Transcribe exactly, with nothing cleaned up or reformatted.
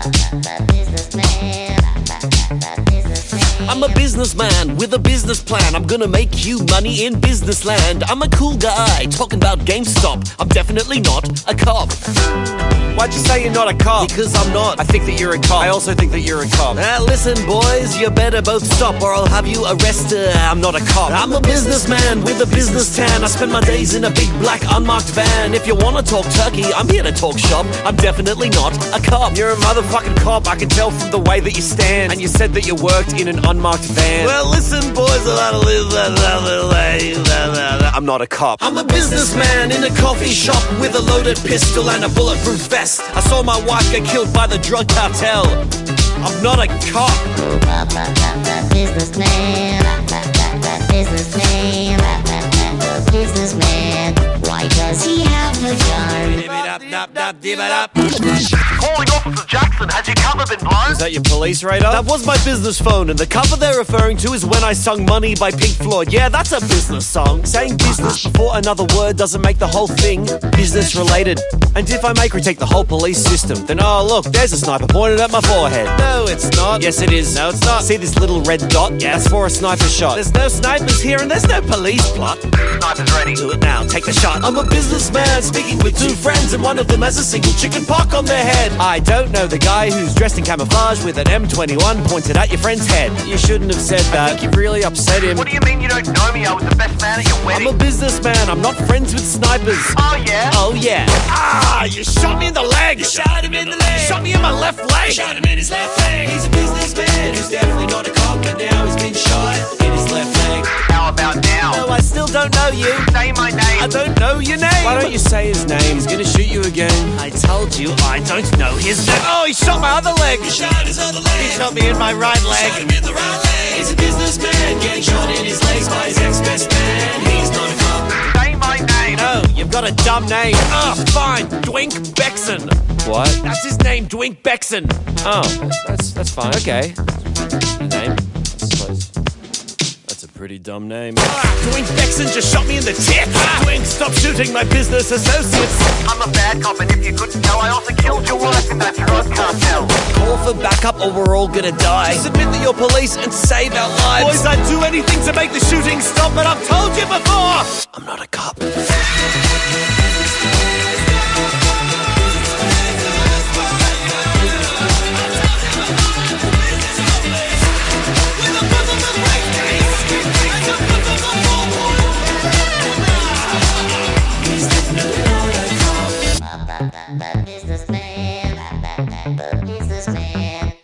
I'm a businessman with a business plan. I'm gonna make you money in business land. I'm a cool guy talking about GameStop. I'm definitely not a cop. Why'd you say you're not a cop? Because I'm not. I think that you're a cop. I also think that you're a cop. Now listen, boys, you better both stop or I'll have you arrested. I'm not a cop. I'm a businessman with a business tan. I spend my days in a big black unmarked van. If you wanna talk turkey, I'm here to talk shop. I'm definitely not a cop. You're a motherfucking cop. I can tell from the way that you stand. And you said that you worked in an unmarked van. Well, listen, boys, I'm not a cop. I'm a businessman in a coffee shop with a loaded pistol and a bulletproof vest. I saw my wife get killed by the drug cartel. I'm not a cop. Businessman, businessman, businessman. Why does he have a gun? Calling Officer Jackson, has your cover been blown? Is that your police radar? That was my business phone, and the cover they're referring to is When I Sung Money by Pink Floyd. Yeah, that's a business song. Saying business before another word doesn't make the whole thing business related. And if I make retake the whole police system, then oh look, there's a sniper pointed at my forehead. No, it's not. Yes, it is. No, it's not. See this little red dot? Yeah, that's for a sniper shot. There's no snipers here and there's no police plot. Sniper's ready. Do it now, take the shot. I'm a businessman speaking with two friends, and one of them has a single chicken pox on their head. I don't know the guy who's dressed in camouflage with an M twenty-one pointed at your friend's head. You shouldn't have said I that. think you've really upset him. What do you mean you don't know me? I was the best man at your I'm wedding. a businessman, I'm not friends with snipers. Oh yeah? Oh yeah. Ah, you shot me in the leg. You shot him in the leg. Shot me in my left leg. You shot him in his left leg. He's a businessman who's definitely not a cop, and now he's been shot in his left leg. How about now? No, I still don't know you. Say my name. I don't know your name. Why don't you say his name? He's gonna shoot you again. I told you I don't know his name. Oh, he shot my other leg. He shot his other leg. He shot me in my right leg. Shot him in the right leg. He's a businessman getting shot in his legs by his ex-best man. He's not a cop. Say my name. No, you've got a dumb name. Oh, fine. Dwink Bexon. What? That's his name, Dwink Bexon. Oh, that's that's fine. Okay. Your name, I suppose. That's a pretty dumb name. Ah, Dwink Bexon just shot me in the tits. Ah. Dwink, stop shooting my business associates. I'm a bad cop, and if you couldn't tell, I also killed your wife in that drug cartel. Call for backup or we're all gonna die. Just admit that you're police and save our lives. Boys, I'd do anything to make the shooting stop, but I've told you before, I'm not a cop. Businessman, businessman.